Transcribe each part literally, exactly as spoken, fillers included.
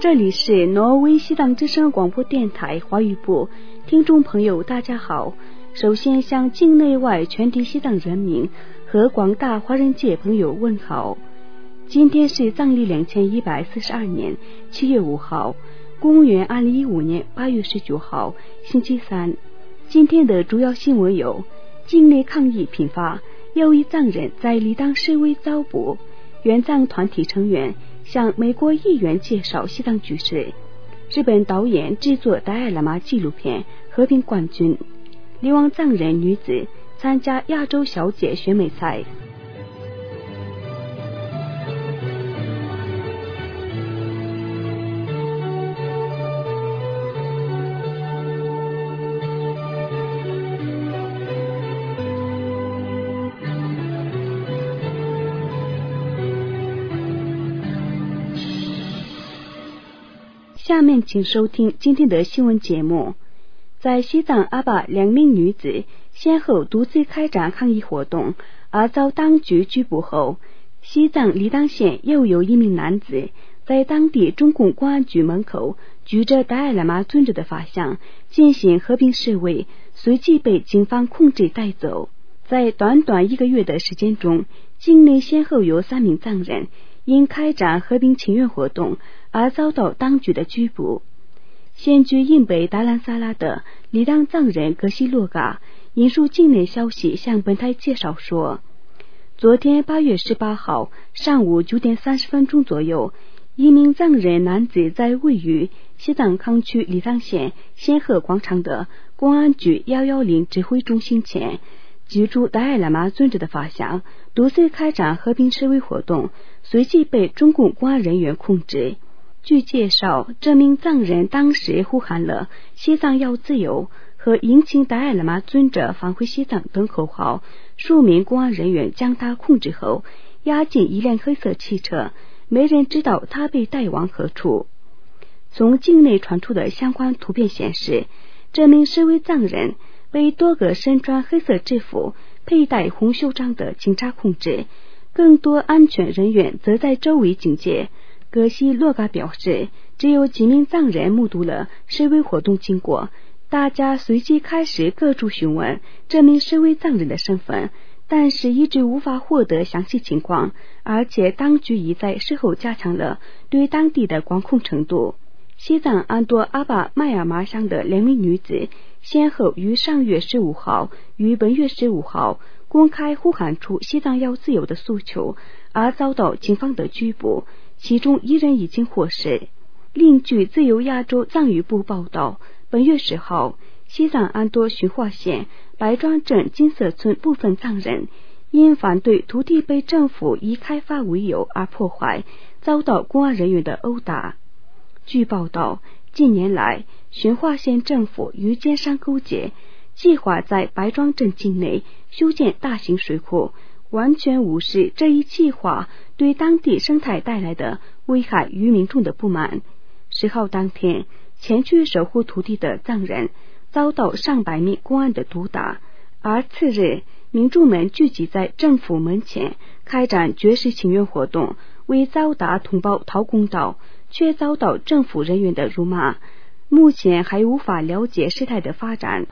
这里是挪威西藏之声广播电台华语部，听众朋友大家好。首先向境内外全体西藏人民和广大华人界朋友问好。今天是藏历两千一百四十二年七月五号，公元二零一五年八月十九号，星期三。今天的主要新闻有：境内抗议频发，有一藏人在理当示威遭捕；援藏团体成员向美国议员介绍西藏局势；日本导演制作达赖喇嘛纪录片《和平冠军》；流亡藏人女子参加亚洲小姐选美赛。下面请收听今天的新闻节目。在西藏阿坝，两名女子先后独自开展抗议活动，而遭当局拘捕后，西藏理当县又有一名男子在当地中共公安局门口举着达赖喇嘛尊者的法像进行和平示威，随即被警方控制带走。在短短一个月的时间中，境内先后有三名藏人因开展和平请愿活动而遭到当局的拘捕。现居印北达兰萨拉的理当藏人格西洛嘎引述境内消息向本台介绍说，昨天八月十八号上午九点三十分钟左右，一名藏人男子在位于西藏康区理当县仙鹤广场的公安局一一零指挥中心前举出达赖喇嘛尊者的法像，独自开展和平示威活动，随即被中共公安人员控制。据介绍，这名藏人当时呼喊了西藏要自由和迎请达赖喇嘛尊者返回西藏等口号，数名公安人员将他控制后押进一辆黑色汽车，没人知道他被带往何处。从境内传出的相关图片显示，这名示威藏人被多个身穿黑色制服、佩戴红袖章的警察控制，更多安全人员则在周围警戒。格西洛嘎表示，只有几名藏人目睹了示威活动经过，大家随即开始各处询问这名示威藏人的身份，但是一直无法获得详细情况，而且当局已在事后加强了对当地的管控程度。西藏安多阿坝麦尔麻乡的两名女子先后于上月十五号与本月十五号公开呼喊出西藏要自由的诉求，而遭到警方的拘捕，其中一人已经获释。另据自由亚洲藏语部报道，本月十号，西藏安多循化县白庄镇金色村部分藏人因反对土地被政府以开发为由而破坏，遭到公安人员的殴打。据报道，近年来循化县政府与奸商勾结，计划在白庄镇境内修建大型水库，完全无视这一计划对当地生态带来的危害与民众的不满。十号当天，前去守护土地的藏人遭到上百名公安的毒打，而次日民众们聚集在政府门前开展绝食请愿活动，为遭打同胞讨公道，却遭到政府人员的辱骂。目前还无法了解事态的发展。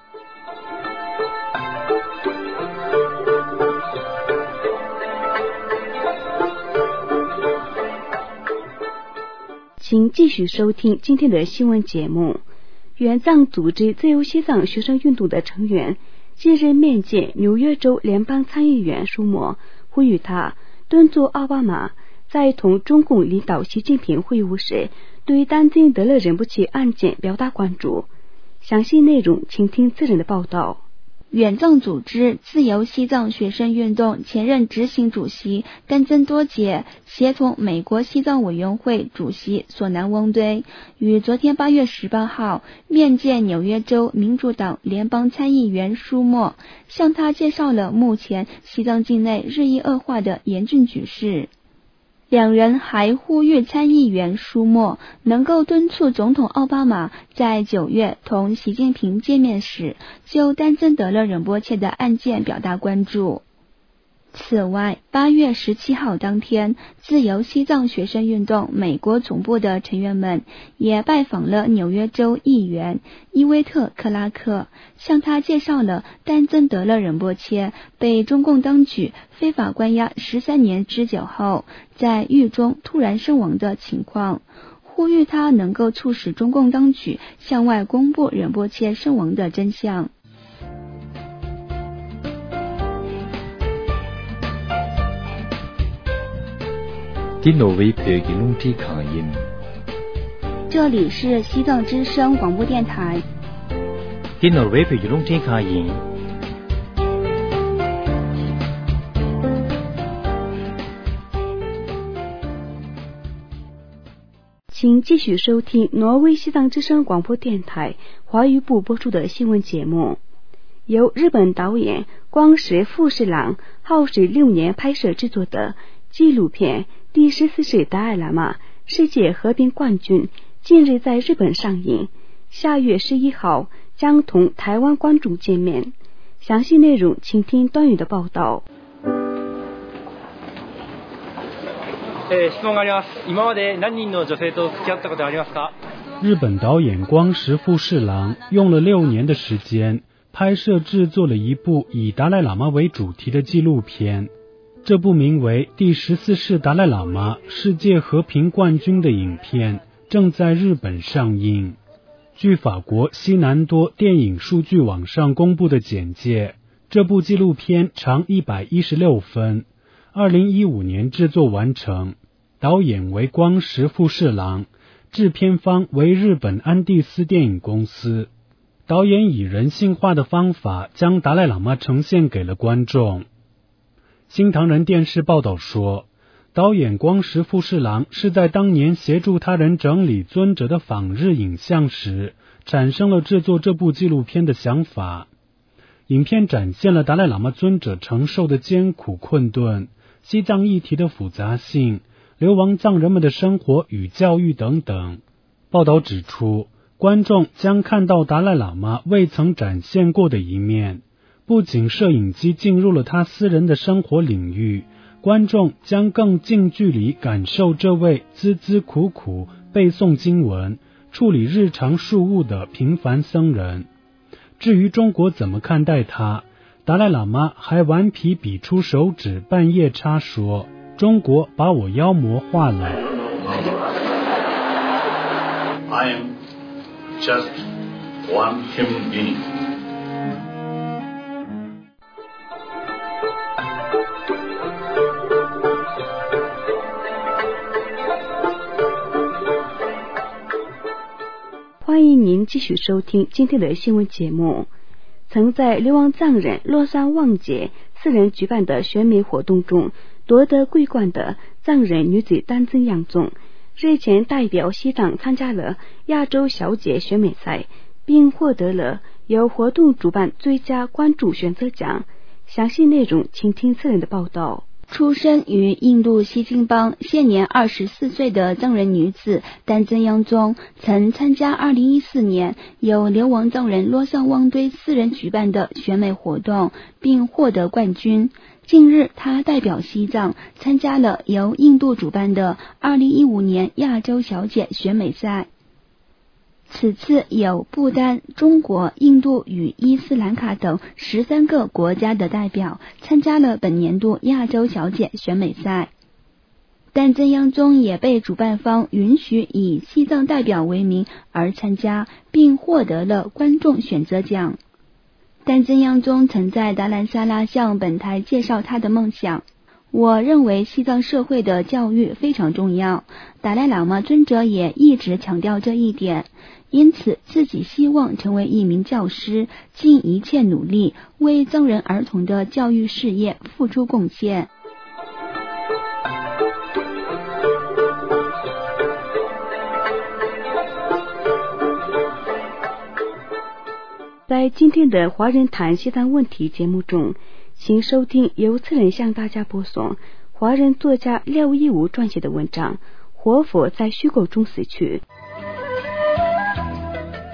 请继续收听今天的新闻节目。援藏组织自由西藏学生运动的成员近日面见纽约州联邦参议员舒默，呼吁他敦促奥巴马在同中共领导习近平会晤时对丹津德勒仁波切案件表达关注。详细内容请听自人的报道。 援藏组织自由西藏学生运动前任执行主席丹增多杰协同美国西藏委员会主席索南翁堆于昨天八月十八号面见纽约州民主党联邦参议员舒默，向他介绍了目前西藏境内日益恶化的严峻局势。两人还呼吁参议员舒默能够敦促总统奥巴马在九月同习近平见面时就丹增德勒仁波切的案件表达关注。 此外，八月十七号当天，自由西藏学生运动美国总部的成员们也拜访了纽约州议员伊威特·克拉克，向他介绍了丹增德勒仁波切被中共当局非法关押十三年之久后，在狱中突然身亡的情况，呼吁他能够促使中共当局向外公布仁波切身亡的真相。这里是西藏之声广播电台。 请继续收听挪威西藏之声广播电台华语部播出的新闻节目。由日本导演光石富士郎耗时六年拍摄制作的纪录片《第十四世达赖喇嘛世界和平冠军》近日在日本上映，下月十一号将同台湾观众见面。详细内容请听段宇的报道。 日本导演光石富士郎用了六年的时间拍摄制作了一部以达赖喇嘛为主题的纪录片。这部名为《第十四世达赖喇嘛世界和平冠军》的影片正在日本上映。据法国西南多电影数据网上公布的简介，这部纪录片长一百一十六分，二零一五年制作完成，导演为光石富士郎，制片方为日本安第斯电影公司。导演以人性化的方法将达赖喇嘛呈现给了观众。新唐人电视报道说，导演光石富士郎是在当年协助他人整理尊者的访日影像时，产生了制作这部纪录片的想法。影片展现了达赖喇嘛尊者承受的艰苦困顿、西藏议题的复杂性、流亡藏人们的生活与教育等等。报道指出，观众将看到达赖喇嘛未曾展现过的一面。不仅摄影机进入了他私人的生活领域，观众将更近距离感受这位孜孜苦苦背诵经文、处理日常事务的平凡僧人。至于中国怎么看待他，达赖喇嘛还顽皮比出手指半夜叉说，中国把我妖魔化了。 I am just one human being. 欢迎您继续收听今天的新闻节目。曾在流亡藏人洛桑旺节四人举办的选美活动中夺得桂冠的藏人女子丹增央宗，日前代表西藏参加了亚洲小姐选美赛，并获得了由活动主办最佳关注选择奖。详细内容请听次人的报道。 出生于印度西金邦，现年二十四岁的藏人女子丹增央宗，曾参加二零一四年由流亡藏人洛桑旺堆四人举办的选美活动，并获得冠军。近日，她代表西藏参加了由印度主办的二零一五年亚洲小姐选美赛。此次有不丹、中国、印度与伊斯兰卡等十三个国家的代表参加了本年度亚洲小姐选美赛。丹增央宗也被主办方允许以西藏代表为名而参加，并获得了观众选择奖。丹增央宗曾在达兰萨拉向本台介绍他的梦想。我认为西藏社会的教育非常重要，达赖喇嘛尊者也一直强调这一点，因此自己希望成为一名教师，尽一切努力为藏人儿童的教育事业付出贡献。 在今天的华人谈西藏问题节目中，请收听由次人向大家播送华人作家廖一武撰写的文章《活佛在虚构中死去》。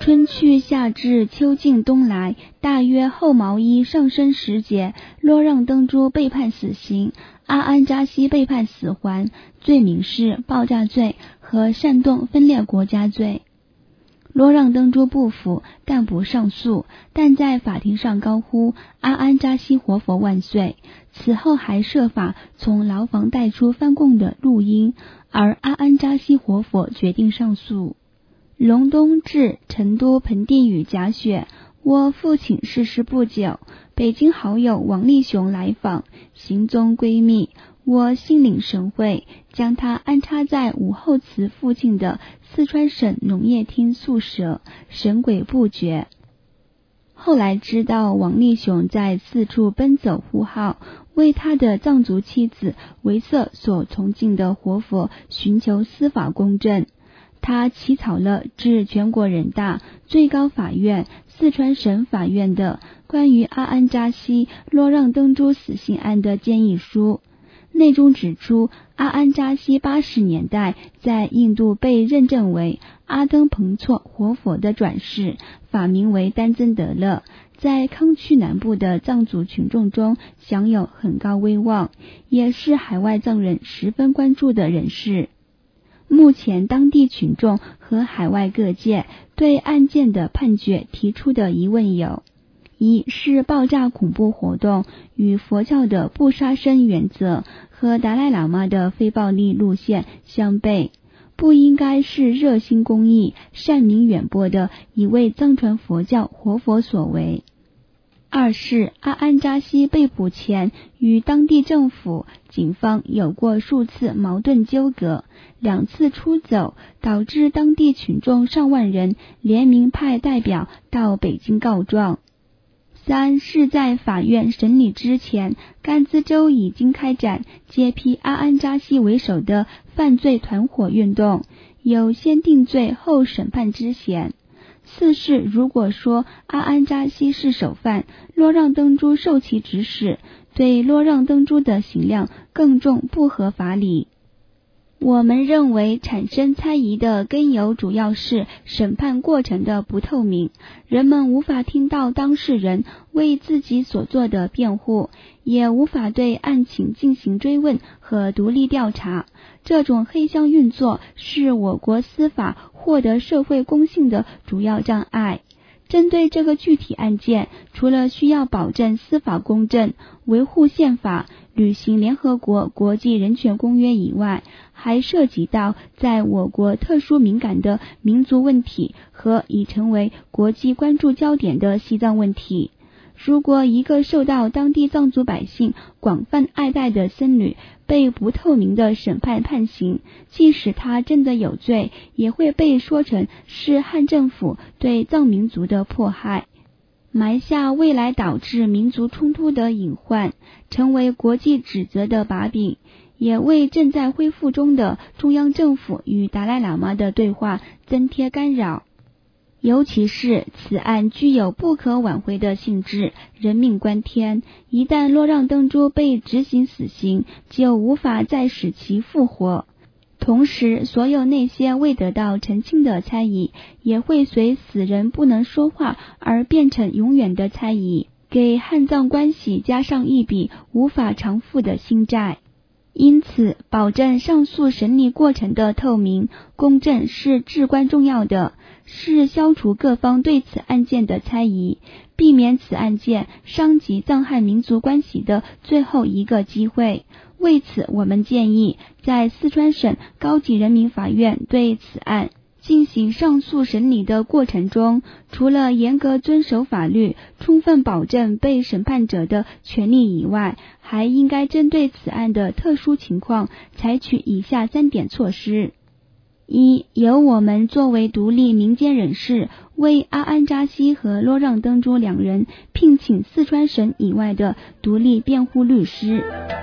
春去夏至秋尽冬来，大约后毛衣上升时节，洛让登珠被判死刑，阿安扎西被判死缓，罪名是爆炸罪和煽动分裂国家罪。洛让登珠不服，但不上诉，但在法庭上高呼阿安扎西活佛万岁。此后还设法从牢房带出翻供的录音，而阿安扎西活佛决定上诉。隆冬至，成都盆地雨夹雪。我父亲逝世不久，北京好友王立雄来访，行踪闺蜜。我心领神会，将他安插在武后祠附近的四川省农业厅宿舍，神鬼不绝。后来知道王立雄在四处奔走呼号，为他的藏族妻子维瑟所崇敬的活佛寻求司法公正。他起草了致全国人大、最高法院、四川省法院的关于阿安扎西洛让登珠死刑案的建议书，内中指出，阿安扎西八十年代在印度被认证为阿登彭措活佛的转世，法名为丹增德勒，在康区南部的藏族群众中享有很高威望，也是海外藏人十分关注的人士。目前当地群众和海外各界对案件的判决提出的疑问有：一是爆炸恐怖活动与佛教的不杀生原则和达赖喇嘛的非暴力路线相悖，不应该是热心公益、善名远播的一位藏传佛教活佛所为。二是阿安扎西被捕前与当地政府、警方有过数次矛盾纠葛，两次出走，导致当地群众上万人联名派代表到北京告状。三是在法院审理之前，甘孜州已经开展揭批阿安扎西为首的犯罪团伙运动，有先定罪后审判之嫌。四是如果说阿安扎西是首犯，洛让登珠受其指使，对洛让登珠的刑量更重不合法理。我们认为产生猜疑的根由主要是审判过程的不透明，人们无法听到当事人为自己所做的辩护，也无法对案情进行追问和独立调查。这种黑箱运作是我国司法获得社会公信的主要障碍。针对这个具体案件，除了需要保证司法公正、维护宪法、履行联合国国际人权公约以外，还涉及到在我国特殊敏感的民族问题和已成为国际关注焦点的西藏问题。如果一个受到当地藏族百姓广泛爱戴的僧侣被不透明的审判判刑，即使他真的有罪，也会被说成是汉政府对藏民族的迫害，埋下未来导致民族冲突的隐患，成为国际指责的把柄，也为正在恢复中的中央政府与达赖喇嘛的对话增添干扰。尤其是此案具有不可挽回的性质，人命关天，一旦洛让登珠被执行死刑，就无法再使其复活。同时，所有那些未得到澄清的猜疑，也会随死人不能说话而变成永远的猜疑，给汉藏关系加上一笔无法偿付的新债。因此，保证上诉审理过程的透明、公正是至关重要的，是消除各方对此案件的猜疑，避免此案件伤及藏汉民族关系的最后一个机会。为此，我们建议在四川省高级人民法院对此案进行上诉审理的过程中，除了严格遵守法律，充分保证被审判者的权利以外，还应该针对此案的特殊情况采取以下三点措施。一、由我们作为独立民间人士，为阿安扎西和洛让登珠两人聘请四川省以外的独立辩护律师。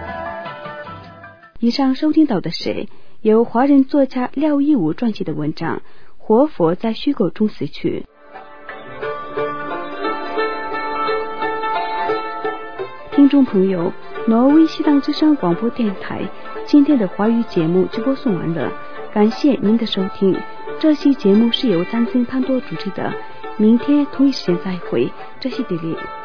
以上收听到的是由华人作家廖一武撰写的文章《活佛在虚构中死去》。听众朋友，挪威西藏之声广播电台今天的华语节目就播送完了，感谢您的收听。这期节目是由张金潘多主持的， 明天同一时间再会，这是地理。